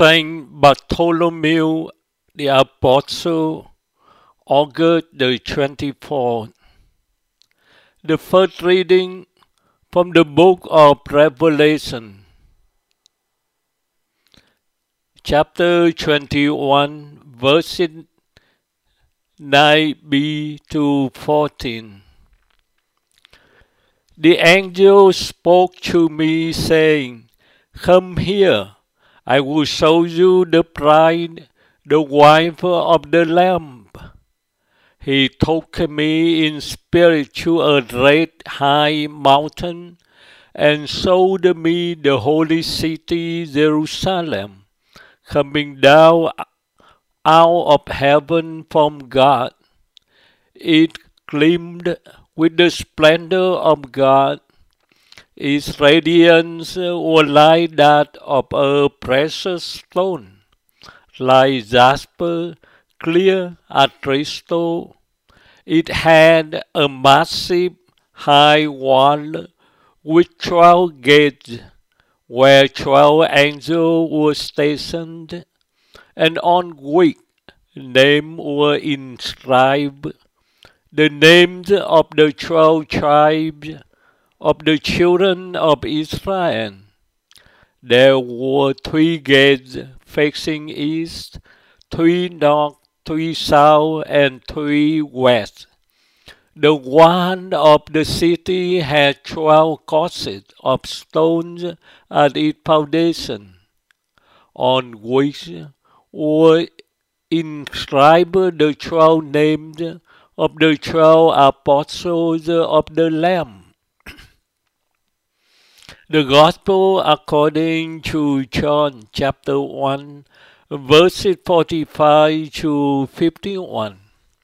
Saint Bartholomew the Apostle, August the 24th. The first reading from the book of Revelation, chapter 21, verses 9b to 14. The angel spoke to me, saying, "Come here, I will show you the bride, the wife of the Lamb." He took me in spirit to a great high mountain, and showed me the holy city Jerusalem, coming down out of heaven from God. It gleamed with the splendor of God. Its radiance was like that of a precious stone, like jasper, clear as crystal. It had a massive high wall with 12 gates, where 12 angels were stationed, and on which names were inscribed, the names of the 12 tribes of the children of Israel. There were 3 gates facing east, 3 north, 3 south, and 3 west. The wall of the city had 12 courses of stones at its foundation, on which were inscribed the 12 names of the 12 apostles of the Lamb. The Gospel according to John, chapter 1, verses 45 to 51.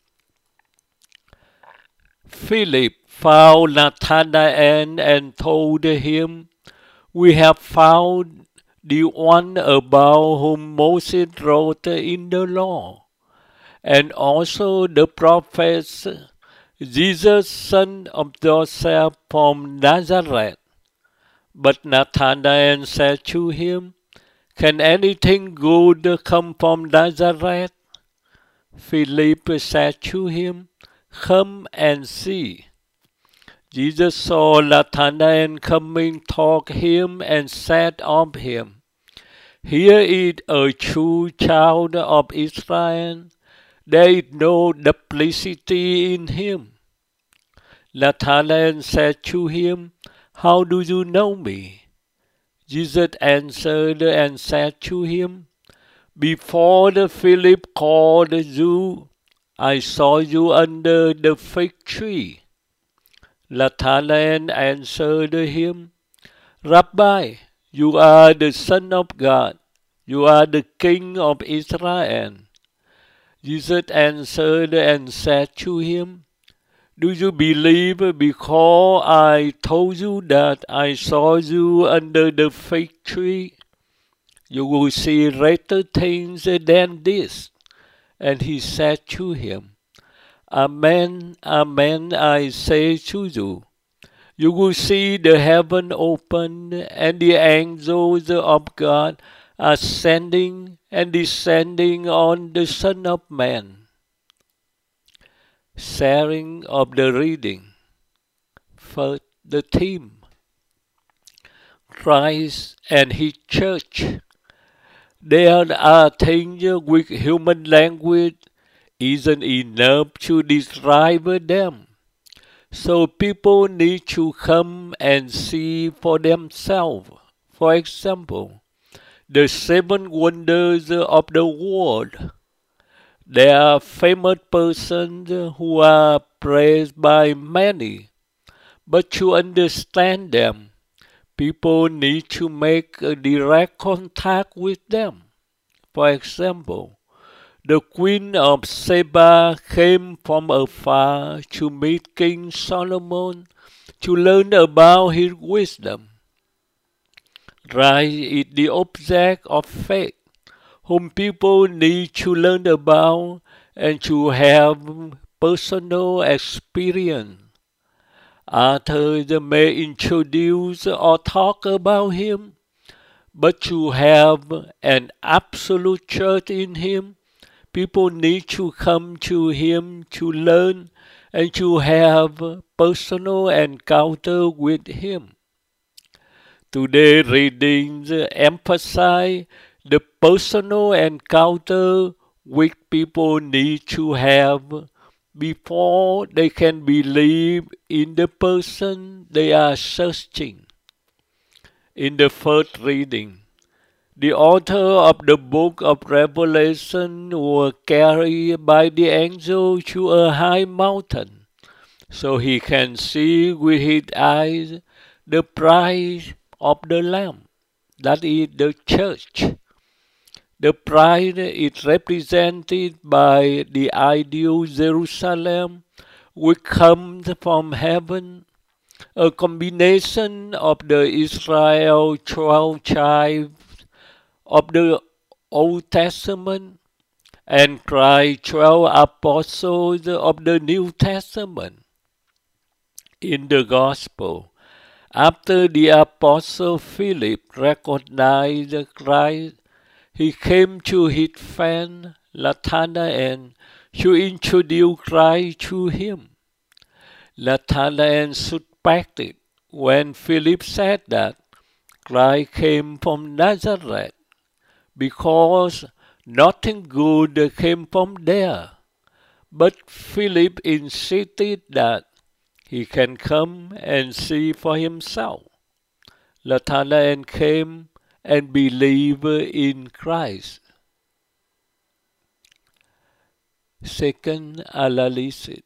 Philip found Nathanael and told him, "We have found the one about whom Moses wrote in the law, and also the prophets, Jesus, son of Joseph from Nazareth." But Nathanael said to him, "Can anything good come from Nazareth?" Philip said to him, "Come and see." Jesus saw Nathanael coming toward him and said of him, "Here is a true child of Israel. There is no duplicity in him." Nathanael said to him, "How do you know me?" Jesus answered and said to him, "Before Philip called you, I saw you under the fig tree." Nathanael answered him, "Rabbi, you are the Son of God. You are the King of Israel." Jesus answered and said to him, "Do you believe because I told you that I saw you under the fig tree? You will see greater things than this." And he said to him, "Amen, amen, I say to you, you will see the heaven open and the angels of God ascending and descending on the Son of Man." Sharing of the reading. First, the theme: Christ and His Church. There are things which human language isn't enough to describe them, so people need to come and see for themselves. For example, the 7 wonders of the world. There are famous persons who are praised by many, but to understand them, people need to make a direct contact with them. For example, the Queen of Sheba came from afar to meet King Solomon to learn about his wisdom. Christ is the object of faith, whom people need to learn about and to have personal experience. Others may introduce or talk about him, but to have an absolute church in Him, people need to come to Him to learn and to have personal encounter with Him. Today readings emphasize the personal encounter which people need to have before they can believe in the person they are searching. In the first reading, the author of the book of Revelation was carried by the angel to a high mountain, so he can see with his eyes the bride of the Lamb, that is the church. The bride is represented by the ideal Jerusalem, which comes from heaven, a combination of the Israel 12 tribes of the Old Testament and Christ's 12 apostles of the New Testament. In the Gospel, after the apostle Philip recognized Christ, he came to his friend Nathanael to introduce Christ to him. Nathanael suspected when Philip said that Christ came from Nazareth, because nothing good came from there. But Philip insisted that he can come and see for himself. Nathanael came and believed in Christ. Second analysis.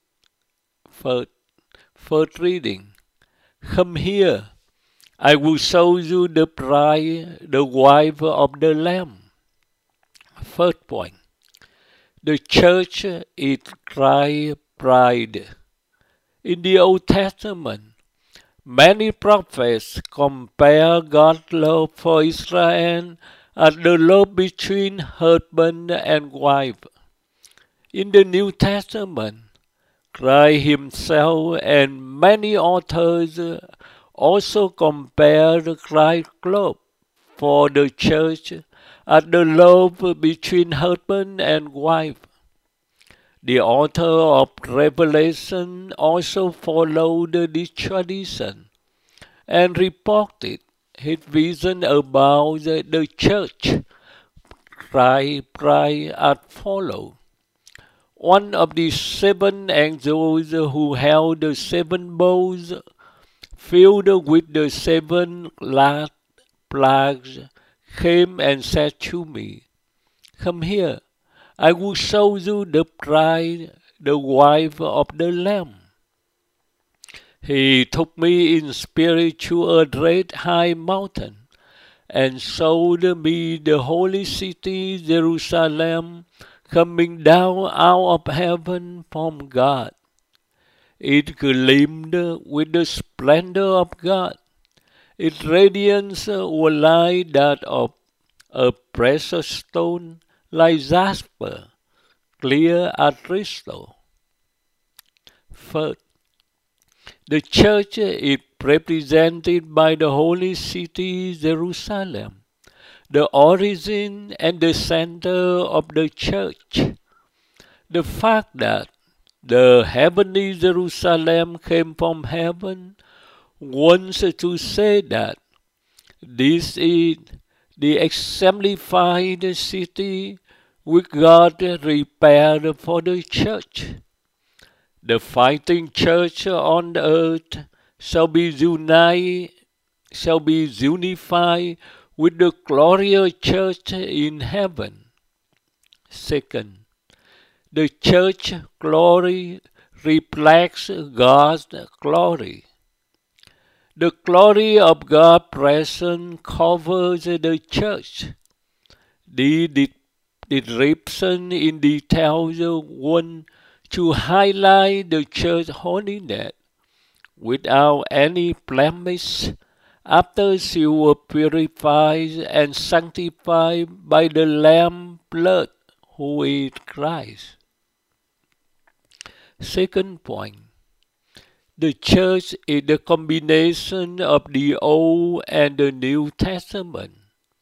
First reading. Come here, I will show you the bride, the wife of the Lamb. First point. The church is Christ's bride. In the Old Testament, many prophets compare God's love for Israel as the love between husband and wife. In the New Testament, Christ himself and many authors also compare Christ's love for the church as the love between husband and wife. The author of Revelation also followed this tradition and reported his vision about the church, Christ's bride, as follows. One of the seven angels who held the seven bowls, filled with the seven last plagues, came and said to me, "Come here, I will show you the bride, the wife of the Lamb." He took me in spirit to a great high mountain, and showed me the holy city Jerusalem coming down out of heaven from God. It gleamed with the splendor of God. Its radiance was like that of a precious stone, like jasper, clear as crystal. First, the church is represented by the holy city Jerusalem, the origin and the center of the church. The fact that the heavenly Jerusalem came from heaven wants to say that this is the exemplified city which God prepared for the church. The fighting church on earth shall be unified with the glorious church in heaven. Second, the church glory reflects God's glory. The glory of God present covers the church. The description in detail want to highlight the church holiness without any blemish after she was purified and sanctified by the Lamb's blood, who is Christ. Second point. The church is the combination of the Old and the New Testament.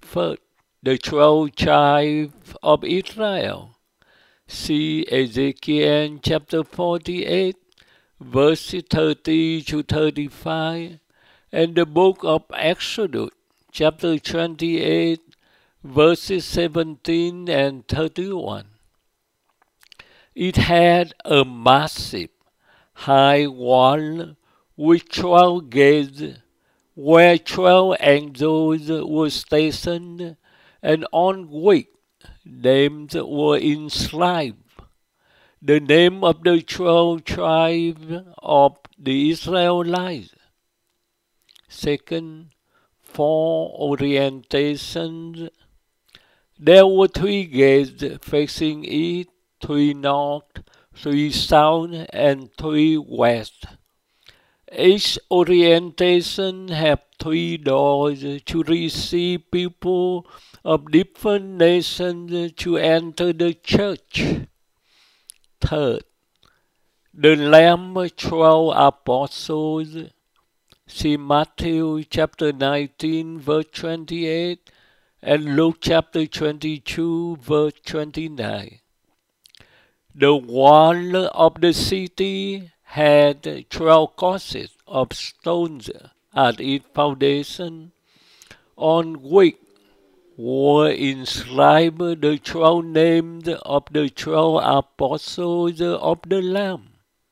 First, the 12 tribes of Israel. See Ezekiel chapter 48, verses 30 to 35, and the book of Exodus chapter 28, verses 17 and 31. It had a massive, high wall with 12 gates, where 12 angels were stationed, and on which names were inscribed. The name of the 12 tribes of the Israelites. Second, 4 orientations. There were 3 gates facing east, 3 north, 3 south, and 3 west. Each orientation had 3 doors to receive people of different nations to enter the church. Third, the Lamb 12 apostles. See Matthew chapter 19, verse 28, and Luke chapter 22, verse 29. The wall of the city had 12 courses of stones at its foundation, on which were inscribed the 12 names of the 12 apostles of the Lamb.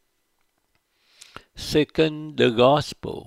Second, the Gospel.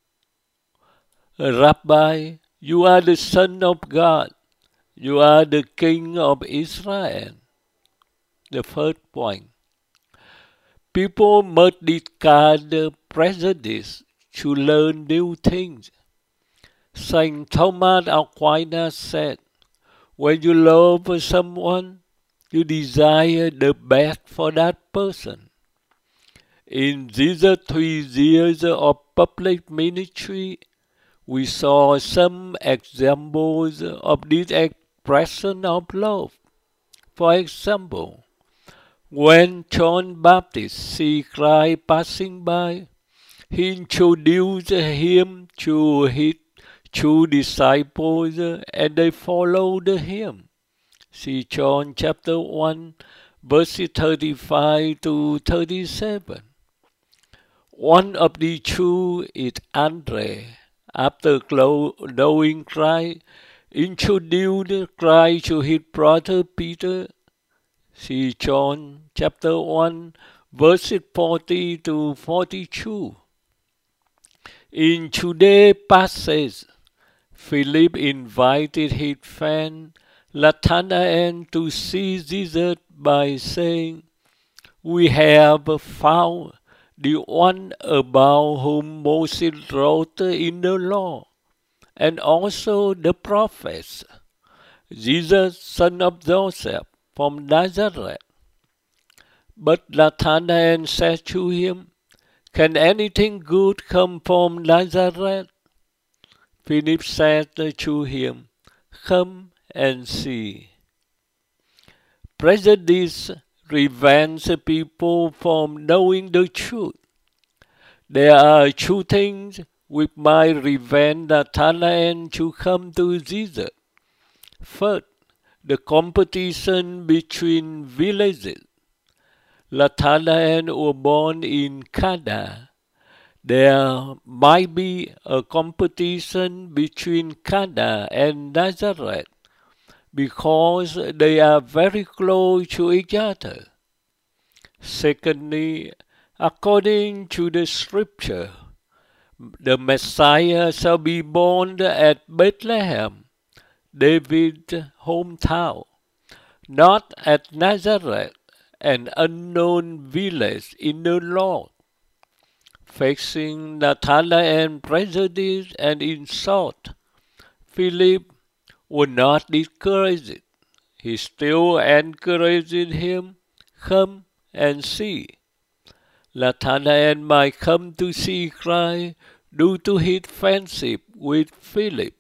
Rabbi, you are the Son of God. You are the King of Israel. The first point. People must discard prejudice to learn new things. Saint Thomas Aquinas said, when you love someone, you desire the best for that person. In Jesus' 3 years of public ministry, we saw some examples of this expression of love. For example, when John Baptist saw Christ passing by, he introduced him to his 2 disciples, and they followed him. See John chapter 1, verses 35 to 37. One of the 2 is Andre. After knowing Christ, introduced Christ to his brother Peter. See John chapter 1, verses 40 to 42. In today's passage, Philip invited his friend Nathanael to see Jesus by saying, we have found the one about whom Moses wrote in the law, and also the prophets, Jesus, son of Joseph, from Nazareth. But Nathanael said to him, can anything good come from Nazareth? Philip said to him, come and see. Prejudice prevents people from knowing the truth. There are 2 things which might prevent Nathanael to come to Jesus. First, the competition between villages. Nathanael was born in Cana. There might be a competition between Cana and Nazareth because they are very close to each other. Secondly, according to the scripture, the Messiah shall be born at Bethlehem, David's hometown, not at Nazareth, an unknown village in the Lord. Facing Nathanael's prejudice and insult, Philip was not discouraged. He still encouraged him, come and see. Nathanael might come to see Christ due to his friendship with Philip.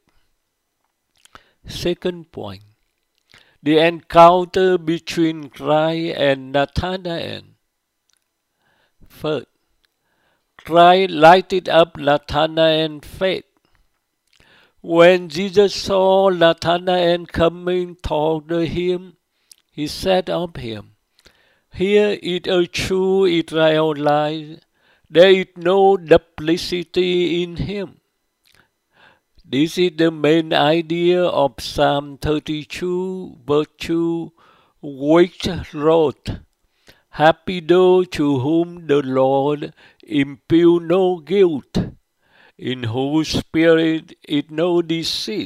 Second point, the encounter between Christ and Nathanael. First, Christ lighted up Nathanael's faith. When Jesus saw Nathanael coming toward him, he said of him, "Here is a true Israelite. There is no duplicity in him." This is the main idea of Psalm 32, verse 2, which wrote, "Happy those to whom the Lord impute no guilt, in whose spirit is no deceit."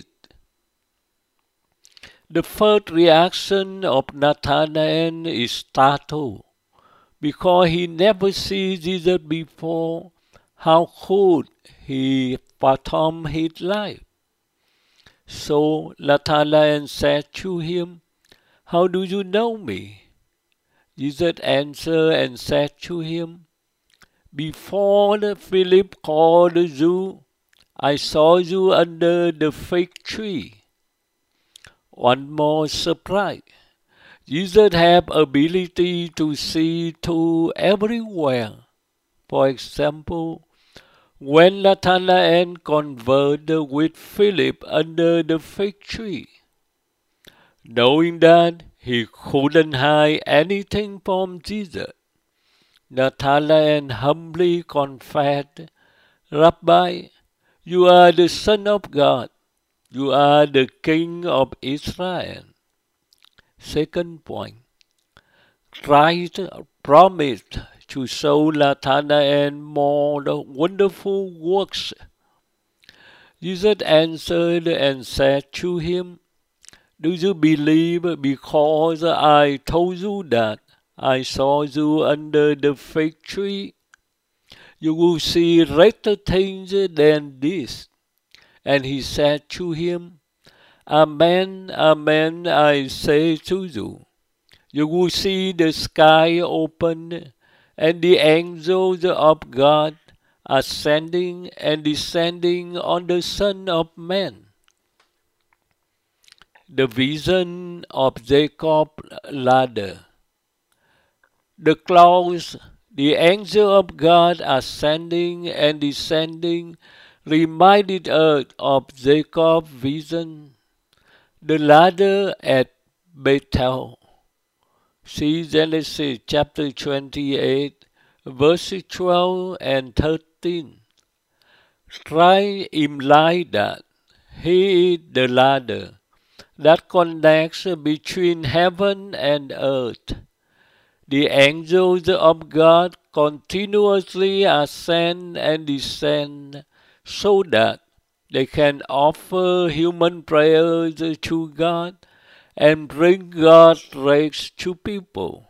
The first reaction of Nathanael is startled, because he never seen Jesus before. How could he fathom his life? So Nathanael said to him, "How do you know me?" Jesus answered and said to him, "Before Philip called you, I saw you under the fig tree." One more surprise. Jesus has ability to see to everywhere. For example, when Nathanael conversed with Philip under the fig tree, knowing that he couldn't hide anything from Jesus, Nathanael humbly confessed, "Rabbi, you are the Son of God. You are the King of Israel." Second point, Christ promised to show Nathanael more wonderful works. Jesus answered and said to him, "Do you believe because I told you that I saw you under the fig tree? You will see greater things than this." And he said to him, "Amen, amen, I say to you, you will see the sky open, and the angels of God ascending and descending on the Son of Man." The vision of Jacob's ladder. The clouds, the angel of God ascending and descending, reminded us of Jacob's vision. The ladder at Bethel. See Genesis chapter 28, verses 12 and 13. Christ implied that He is the ladder that connects between heaven and earth. The angels of God continuously ascend and descend so that they can offer human prayers to God and bring God's grace to people.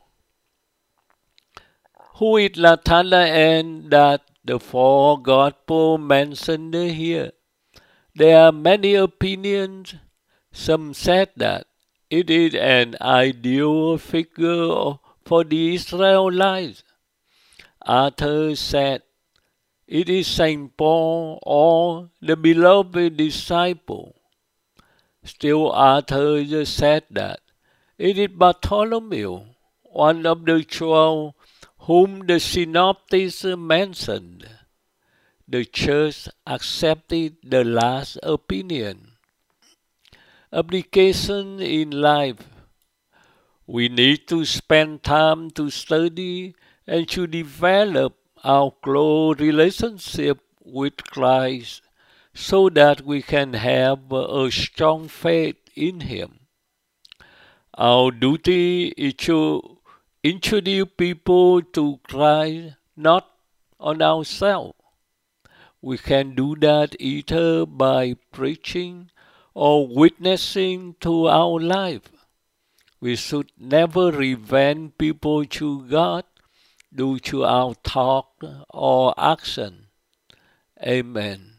Who is Nathanael that the four Gospels mentioned here? There are many opinions. Some said that it is an ideal figure for the Israelites. Others said it is Saint Paul or the beloved disciple. Still others said that it is Bartholomew, one of the 12 whom the synoptics mentioned. The church accepted the last opinion. Application in life. We need to spend time to study and to develop our close relationship with Christ so that we can have a strong faith in Him. Our duty is to introduce people to Christ, not on ourselves. We can do that either by preaching or witnessing to our life. We should never prevent people to God due to our talk or action. Amen.